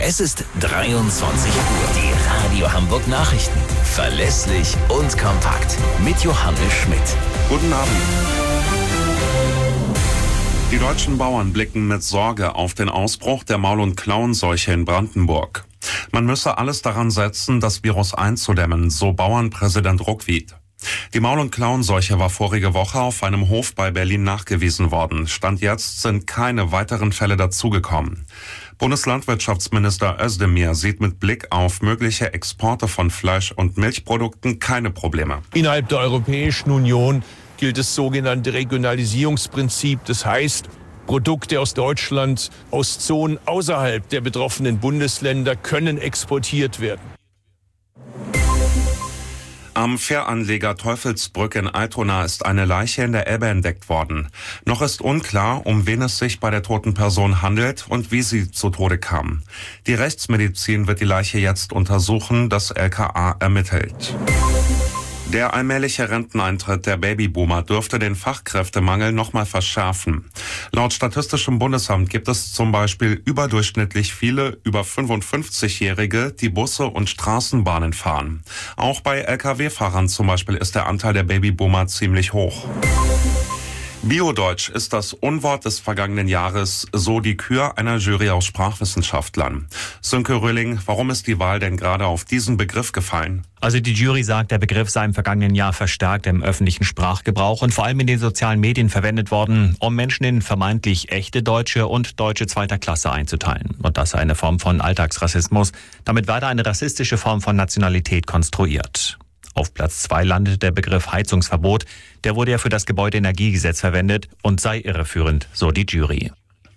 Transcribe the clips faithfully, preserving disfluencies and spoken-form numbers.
Es ist dreiundzwanzig Uhr. Die Radio Hamburg Nachrichten. Verlässlich und kompakt. Mit Johannes Schmidt. Guten Abend. Die deutschen Bauern blicken mit Sorge auf den Ausbruch der Maul- und Klauenseuche in Brandenburg. Man müsse alles daran setzen, das Virus einzudämmen, so Bauernpräsident Ruckwied. Die Maul- und Klauenseuche war vorige Woche auf einem Hof bei Berlin nachgewiesen worden. Stand jetzt sind keine weiteren Fälle dazugekommen. Bundeslandwirtschaftsminister Özdemir sieht mit Blick auf mögliche Exporte von Fleisch- und Milchprodukten keine Probleme. Innerhalb der Europäischen Union gilt das sogenannte Regionalisierungsprinzip. Das heißt, Produkte aus Deutschland, aus Zonen außerhalb der betroffenen Bundesländer können exportiert werden. Am Fähranleger Teufelsbrück in Altona ist eine Leiche in der Elbe entdeckt worden. Noch ist unklar, um wen es sich bei der toten Person handelt und wie sie zu Tode kam. Die Rechtsmedizin wird die Leiche jetzt untersuchen, das L K A ermittelt. Der allmähliche Renteneintritt der Babyboomer dürfte den Fachkräftemangel nochmal verschärfen. Laut Statistischem Bundesamt gibt es zum Beispiel überdurchschnittlich viele über fünfundfünfzigjährige, die Busse und Straßenbahnen fahren. Auch bei L K W-Fahrern zum Beispiel ist der Anteil der Babyboomer ziemlich hoch. Biodeutsch ist das Unwort des vergangenen Jahres, so die Kür einer Jury aus Sprachwissenschaftlern. Sönke Röhling, warum ist die Wahl denn gerade auf diesen Begriff gefallen? Also die Jury sagt, der Begriff sei im vergangenen Jahr verstärkt im öffentlichen Sprachgebrauch und vor allem in den sozialen Medien verwendet worden, um Menschen in vermeintlich echte Deutsche und Deutsche zweiter Klasse einzuteilen. Und das sei eine Form von Alltagsrassismus. Damit werde eine rassistische Form von Nationalität konstruiert. Auf Platz zwei landet der Begriff Heizungsverbot. Der wurde ja für das Gebäudeenergiegesetz verwendet und sei irreführend, so die Jury.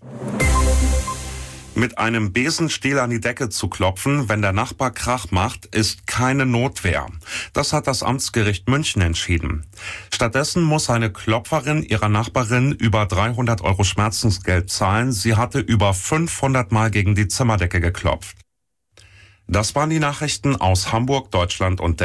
Mit einem Besenstiel an die Decke zu klopfen, wenn der Nachbar Krach macht, ist keine Notwehr. Das hat das Amtsgericht München entschieden. Stattdessen muss eine Klopferin ihrer Nachbarin über dreihundert Euro Schmerzensgeld zahlen. Sie hatte über fünfhundert Mal gegen die Zimmerdecke geklopft. Das waren die Nachrichten aus Hamburg, Deutschland und der